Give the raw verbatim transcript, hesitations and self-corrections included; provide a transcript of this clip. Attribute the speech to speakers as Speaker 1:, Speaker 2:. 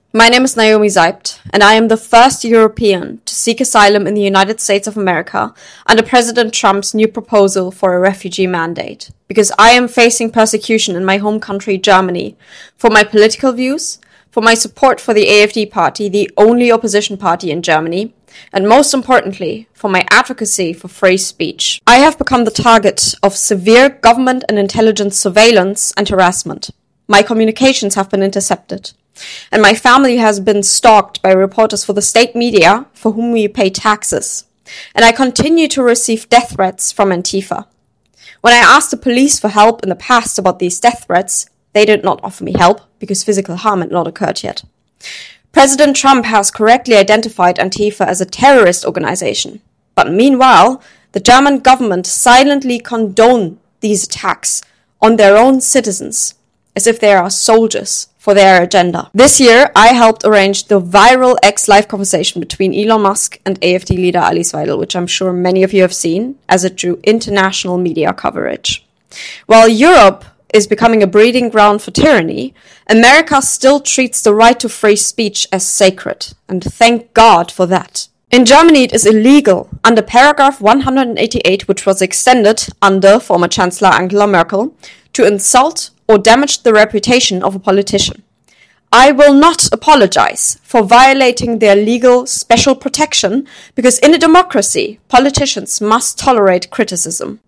Speaker 1: My name is Naomi Seibt, and I am the first European to seek asylum in the United States of America under President Trump's new proposal for a refugee mandate, because I am facing persecution in my home country, Germany, for my political views, for my support for the AfD party, the only opposition party in Germany, and most importantly, for my advocacy for free speech. I have become the target of severe government and intelligence surveillance and harassment. My communications have been intercepted. And my family has been stalked by reporters for the state media for whom we pay taxes. And I continue to receive death threats from Antifa. When I asked the police for help in the past about these death threats, they did not offer me help because physical harm had not occurred yet. President Trump has correctly identified Antifa as a terrorist organization. But meanwhile, the German government silently condone these attacks on their own citizens, as if they are soldiers for their agenda. This year, I helped arrange the viral X live conversation between Elon Musk and AfD leader Alice Weidel, which I'm sure many of you have seen, as it drew international media coverage. While Europe is becoming a breeding ground for tyranny, America still treats the right to free speech as sacred, and thank God for that. In Germany, it is illegal, under paragraph one hundred eighty-eight, which was extended under former Chancellor Angela Merkel, to insult or damage the reputation of a politician. I will not apologize for violating their legal special protection, because in a democracy, politicians must tolerate criticism.